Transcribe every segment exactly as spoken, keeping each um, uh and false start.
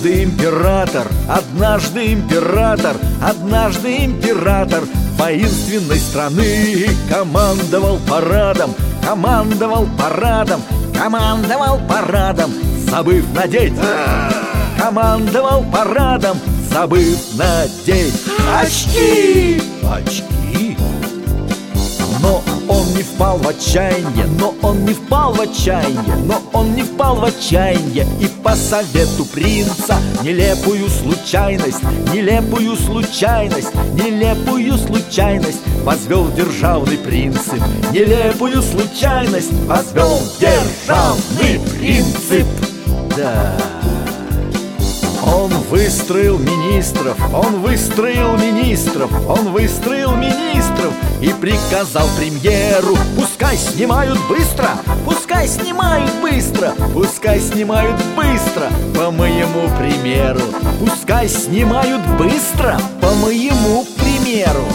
Однажды император, однажды император, однажды император воинственной страны командовал парадом, командовал парадом, командовал парадом, забыв надеть. Командовал парадом, забыв надеть очки. Очки? Но он не впал в отчаяние, но он не впал в отчаяние, но он не впал в отчаяние. И по совету принца нелепую случайность, нелепую случайность, нелепую случайность возвел державный принцип. Нелепую случайность возвел державный принцип. Да. Он выстроил министров, он выстроил министров, он выстроил министров и приказал премьеру: пускай снимают быстро, пускай снимают быстро, пускай снимают быстро, по моему примеру. Пускай снимают быстро, по моему примеру.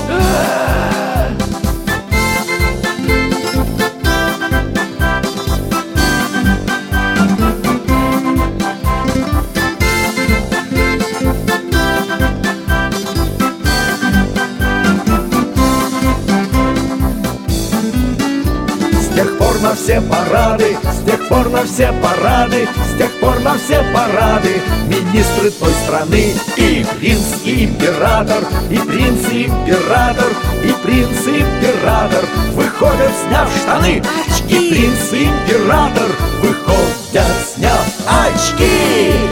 С тех пор на все парады, с тех пор на все парады, с тех пор на все парады министры той страны и принц, и император, и принц, и император, и принц, и император выходят, сняв штаны. И принц, и император выходят, сняв очки.